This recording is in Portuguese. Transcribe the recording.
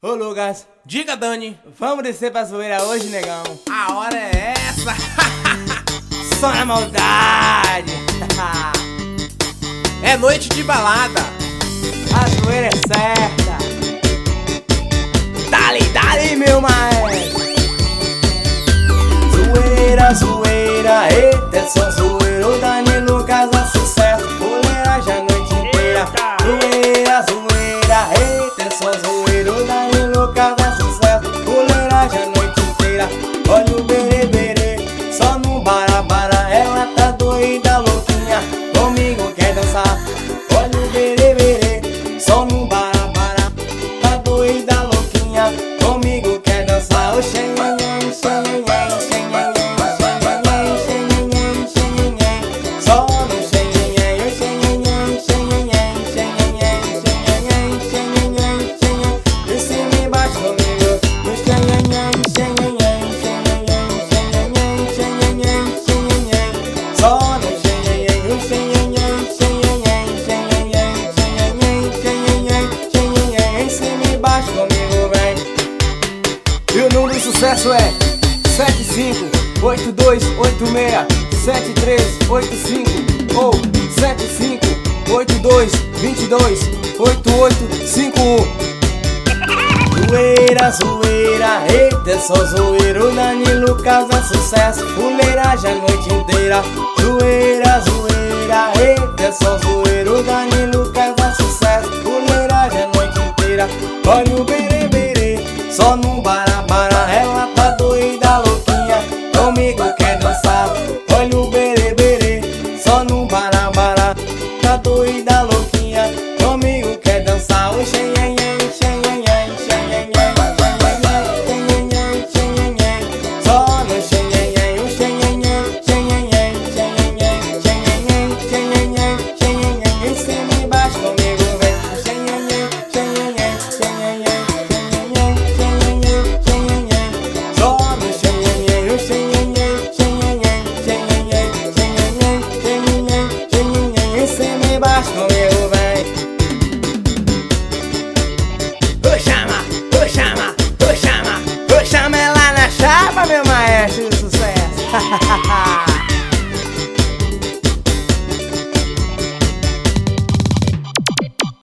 Ô Lucas, Diga, Dani. vamos descer pra zoeira hoje, negão? A hora é essa. Só na maldade. É noite de balada. A zoeira é certa. Dali, meu maestro. Zoeira, zoeira, eita, é só zoeira. O Dani Lucas é sucesso. Fuleiragem a noite inteira. Zoeira, zoeira, eita, é só zoeira. O Dani Lucas é sucesso. Fuleiragem a noite inteira. Olha o berê, só no bara, ela tá doida, louquinha. Comigo quer dançar. Olha o berê, só no bara, tá doida, louquinha. Comigo quer dançar. O xenhenhen, só no xenhenhen, o xenhenhen. E se me bate comigo, o xenhenhen. Só no xenhenhen, o xenhenhen. E se me bate comigo, vem. E o número de sucesso é 7582867385 ou 7582228851. Zoeira, zoeira, eita, é só zoeira. O Dani Lucas é sucesso. Fuleiragem a noite inteira. Zoeira, zoeira, eita, é só zoeira. O Dani Lucas é sucesso. Fuleiragem a noite inteira. Olha o berê, só no bara, ela